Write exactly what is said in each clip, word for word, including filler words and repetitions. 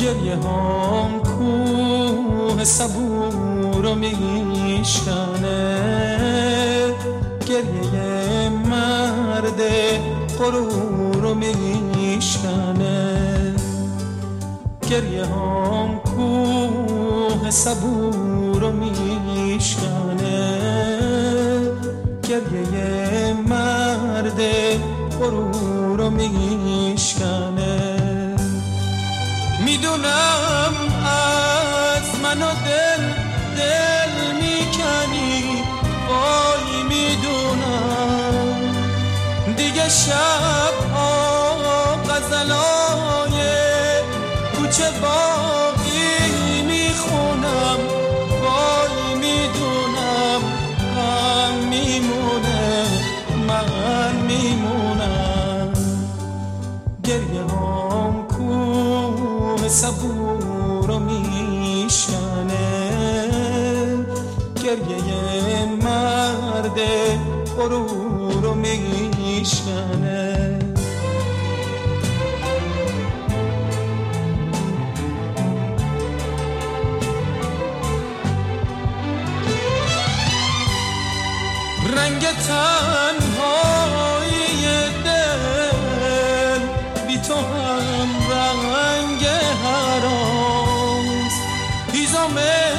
گریه هام کوه صبور رو میشکنه، گریه مرد غرور رو میشکنه. گریه هام کوه صبور رو میشکنه، گریه مرد غرور رو میشکنه. میدونم از من و دل دل میکنی، وای میدونم دیگه شبها غزلای کوچه باقی میخونم، وای میدونم غم میمونه من میمونم. گریه هام کوه صبور رو میشکنه، گریه مرد غرور رو میشکنه. رنگ تنهایی دل بی تو هم رنگ هراست، هیزم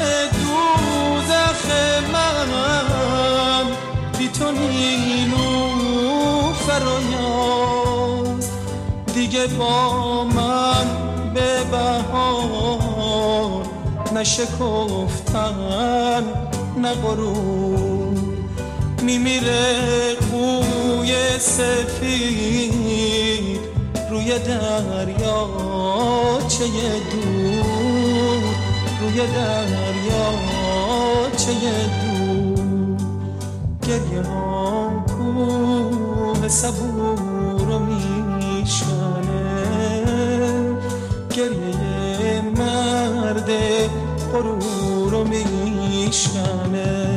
دوزخ من بی تو نیلوفر و یاس. دیگه با من به بهار نشکفتن نه غرور، میمیره قوی سفید روی دریا چه دور، روی دریا چه دور. گریه هام کوه صبور رو میشکنه، گریه مرد غرور رو میشکنه.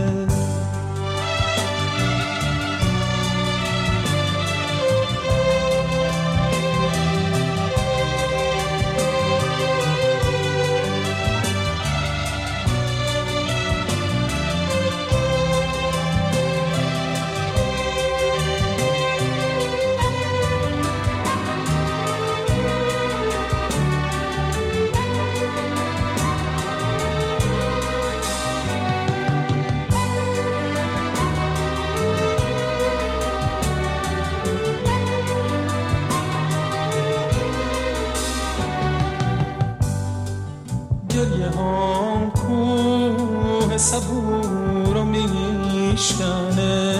گریه هام کوه صبور رو میشکنه،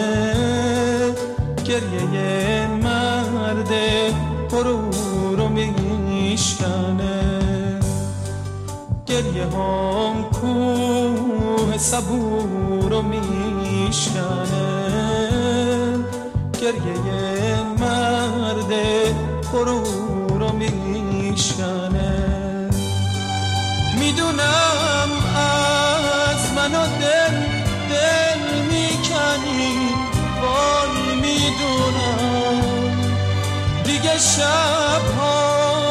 گریه مرد غرور رو میشکنه. گریه هام کوه صبور رو میشکنه، گریه مرد غرور رو میشکنه. میدونم از من و دل دل میکنی، وای میدونم دیگه شبها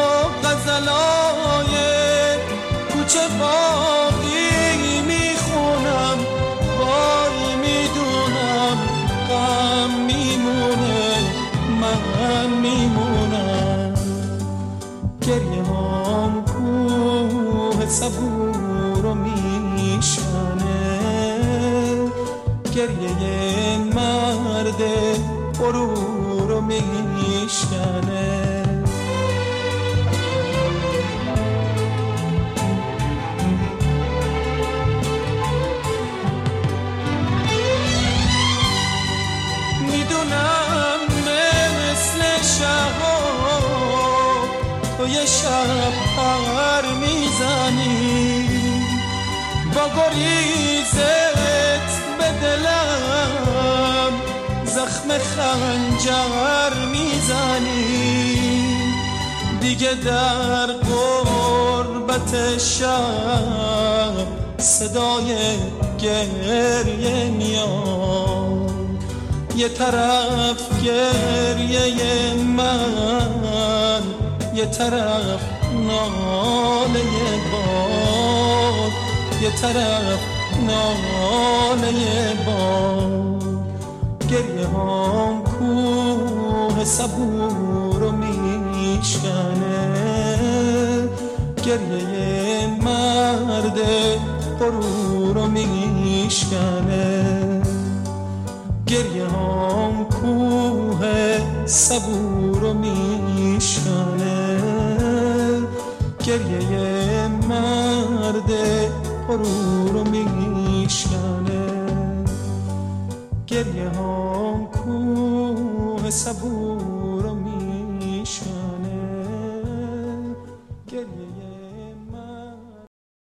غزلای کوچه باقی میخونم، وای میدونم غم میمونه من میمونم. گریه هام کوه صبور رو میشکنه، گریه مرد غرور رو میشکنه. میدونم مثل شهاب تو یه شب پر میزنی، با گریزت به دلم زخم خنجر میزنی. دیگه در غربت شب صدای گریه میاد، یه طرف گریه من یه طرف ناله باد، یه طرف ناله باد. گریه هم کوه صبور رو میشکنه، گریه مرد غرور رو میشکنه. گریه هم کوه صبور رو میشکنه، گریه مرد غرور رو میشکنه. گریه هم کوه صبور